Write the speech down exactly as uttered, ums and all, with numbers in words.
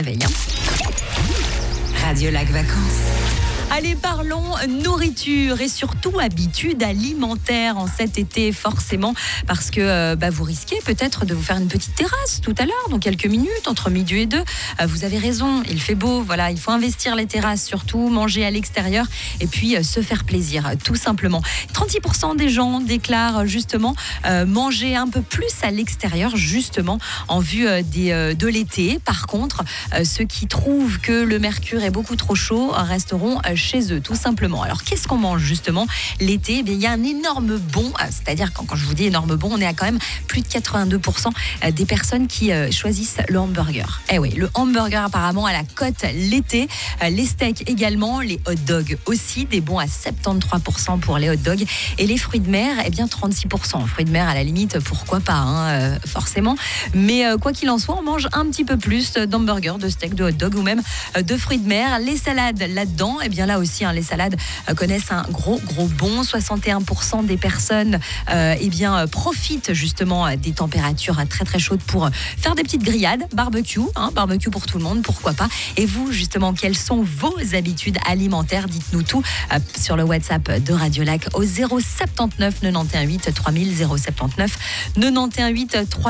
Réveil, hein. Radio Lac Vacances. Allez, parlons nourriture et surtout habitudes alimentaires en cet été, forcément, parce que euh, bah, vous risquez peut-être de vous faire une petite terrasse tout à l'heure, dans quelques minutes, entre midi et deux. Euh, vous avez raison, il fait beau, voilà, il faut investir les terrasses, surtout manger à l'extérieur et puis euh, se faire plaisir, tout simplement. trente-six pour cent des gens déclarent justement euh, manger un peu plus à l'extérieur, justement, en vue euh, des, euh, de l'été. Par contre, euh, ceux qui trouvent que le mercure est beaucoup trop chaud resteront euh, chez eux, tout simplement. Alors, qu'est-ce qu'on mange justement l'été ? Eh bien, il y a un énorme bond, c'est-à-dire quand, quand je vous dis énorme bond, on est à quand même plus de quatre-vingt-deux pour cent des personnes qui euh, choisissent le hamburger. Eh oui, le hamburger apparemment à la cote l'été, euh, les steaks également, les hot dogs aussi, des bons à soixante-treize pour cent pour les hot dogs, et les fruits de mer, eh bien trente-six pour cent. Fruits de mer, à la limite, pourquoi pas, hein, euh, forcément. Mais euh, quoi qu'il en soit, on mange un petit peu plus d'hamburgers, de steaks, de hot dogs ou même euh, de fruits de mer. Les salades là-dedans, eh bien là aussi, hein, les salades euh, connaissent un gros, gros bond. soixante et un pour cent des personnes euh, eh bien, euh, profitent justement euh, des températures euh, très, très chaudes pour euh, faire des petites grillades, barbecue, hein, barbecue pour tout le monde, pourquoi pas. Et vous, justement, quelles sont vos habitudes alimentaires ? Dites-nous tout euh, sur le WhatsApp de Radio Lac au zéro soixante-dix-neuf quatre-vingt-dix-huit trois mille, zéro soixante-dix-neuf quatre-vingt-dix-huit trois mille.